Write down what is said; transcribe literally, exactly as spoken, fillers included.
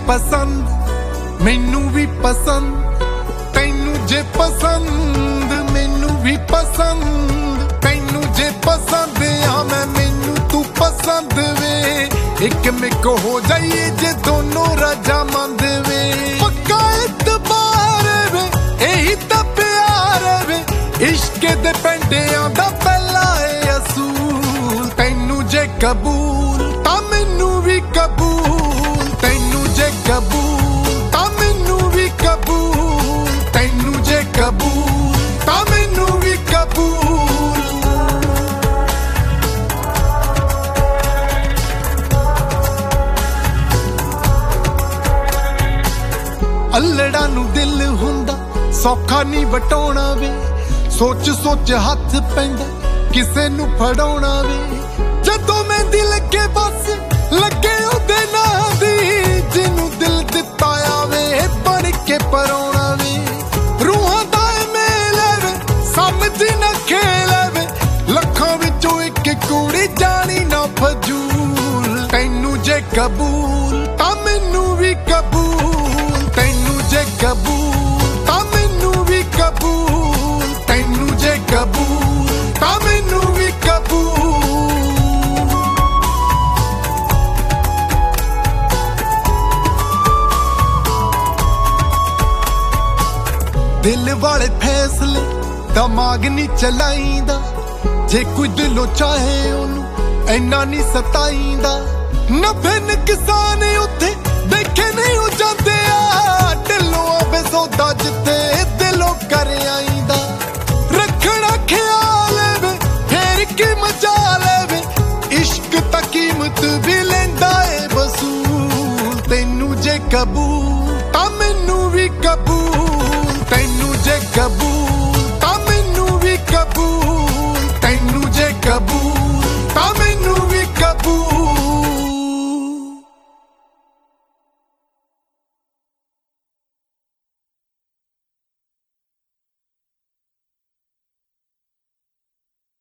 पसंद मैनू भी पसंद तैनू जे पसंद मैनू भी पसंद तैनू जे पसंद आ मैं मैनू तू पसंद वे एक मिक हो जाइए जे दोनों रजामंद वे पक्का इतबार वे यही तो प्यार वे इश्क दे पेंडियां दा पहला है असूल तैनू जे कबूल ता मैनू भी कबूल तैनू जे कबूल ता मैनू भी कबूल तैनू जे कबूल ता मैनू भी कबूल अल्लड़ा नू दिल हुंदा सौखा नहीं वटाउणा वे सोच सोच हथ पैंदा किसे नू फड़ाउणा वे जदों मैं दिल के बस लगे उहदे नां दी जिन्नू दिल दिता आवे बन के पराउणा वे रूहां दा मेल वे समझ ना खेल वे लखां विचों इक कुड़ी जानी ना फजूल तैनू जे कबूल ता मैनू भी कबूल तैनू जे कबूल ता मैनू भी कबूल तैनू जे कबूल ता मैनू भी कबूल दिल वाले फैसले दिमाग नहीं चलाइंदा जे कोई दिलों चाहे ओनू इन्ना नहीं सताइंदा नफे नुकसान उत्थे देखे नहीं हो जाते आ दिलों आवे सौदा जिथे दिलों कर आइंदा रखना ख्याल वे फेर की मजाल वे इश्क ता कीमत भी लेंदा है वसूल तैनू जे कबूल ता मैनू भी कबूल तैनू जे कबूल